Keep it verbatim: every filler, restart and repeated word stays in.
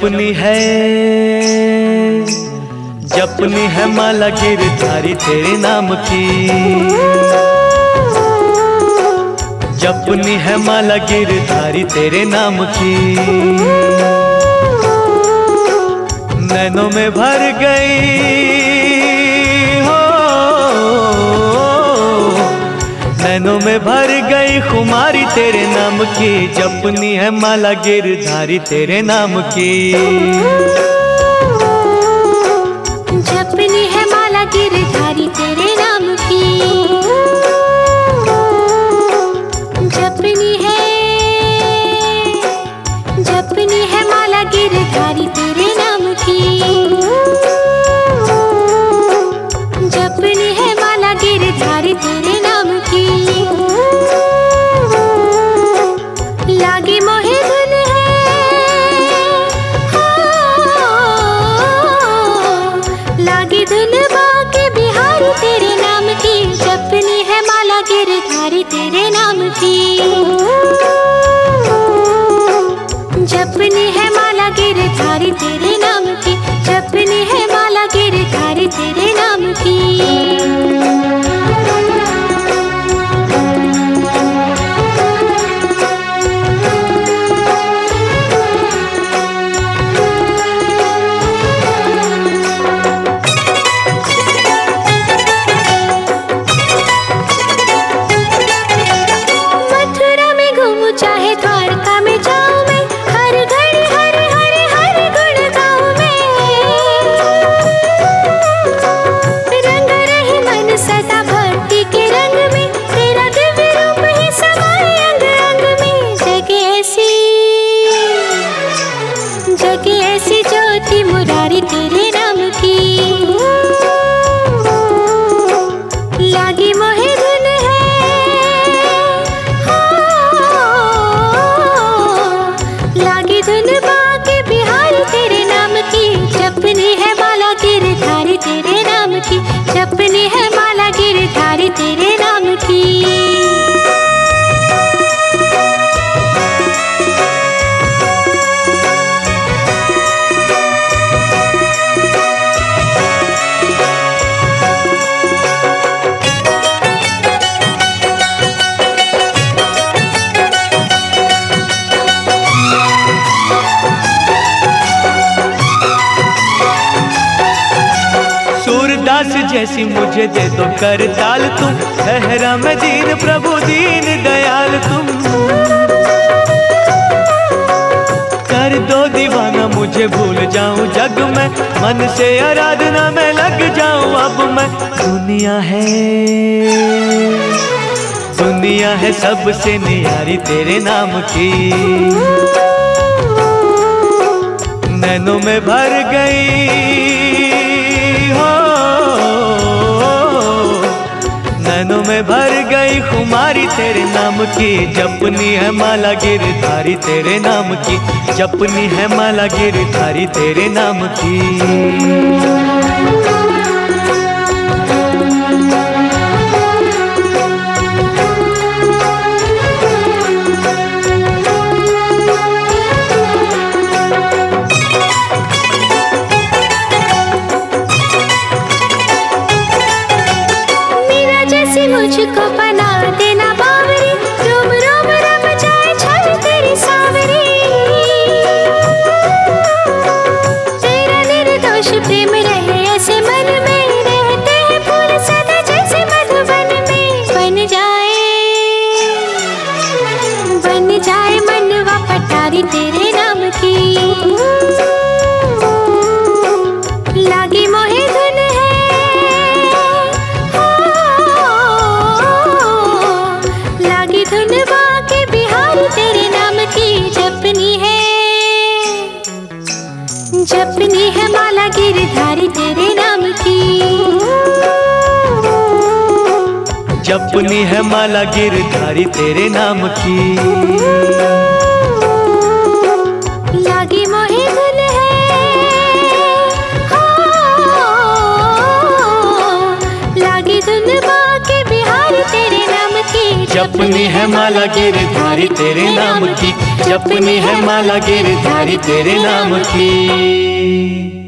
जपनी है जपनी है माला गिरधारी तेरे नाम की, जपनी है माला गिरधारी तेरे नाम की। नैनों में भर गई हो, नैनों में भर गई खुमारी तेरे नाम की, जपनी है माला गिरधारी तेरे नाम की। जपनी है माला गिरधारी तेरे नाम की, जपनी है जपनी है माला गिरधारी तेरे नाम की, जपनी है माला गिरधारी तेरे नाम की। लागी मोहे धुन लागी धुन बाके बिहारी तेरे नाम की, जपनी है माला गिरधारी तेरे नाम की, जपनी है माला गिरधारी तेरे नाम की, जपनी है माला गिरधारी तेरे नाम की। चाहे द्वारका में जाऊं मैं, हर घड़ी हर हर हर गुण गाऊं मैं। रंग रहे मन सदा भक्ति के रंग में, तेरा दिव्य रूप ही समाए अंग अंग में। जगे ऐसी जगे ऐसी ज्योति मुरारी तेरे नाम की, लागी मोहे धुन है लागी धुन बाके बिहारी तेरे नाम की, जपनी है माला गिरधारी तेरे नाम की, जपनी है माला गिरधारी तेरे नाम की। जैसी मुझे दे दो करताल तुम, ठहरा मैं दीन प्रभु दीन दयाल तुम। कर दो दीवाना मुझे भूल जाऊं जग में, मन से आराधना में लग जाऊं अब मैं। दुनिया है दुनिया है सबसे नियारी तेरे नाम की, नैनों में भर गई हो, नैनों में भर गई खुमारी तेरे नाम की, जपनी है माला गिरधारी तेरे नाम की, जपनी है माला गिरधारी तेरे नाम की। मुझको बना देना बावरी, रोम रोम रम जाए छल तेरी सावरी। तेरा निर्दोष प्रेम रहे ऐसे मन में, रहते हैं फूल सदा जैसे मधुबन में। बन जाए बन जाए मनवा पटारी तेरे नाम की, लागी मोहे धुन धुन बाके बिहारी तेरे नाम की, जपनी है जपनी है माला गिरधारी तेरे नाम की, जपनी है माला गिरधारी तेरे नाम की। लागी मोहे धुन लागी धुन बाके बिहारी तेरे नाम की, जपनी है माला गिरधारी तेरे नाम की, जपनी है माला गिरधारी तेरे नाम की।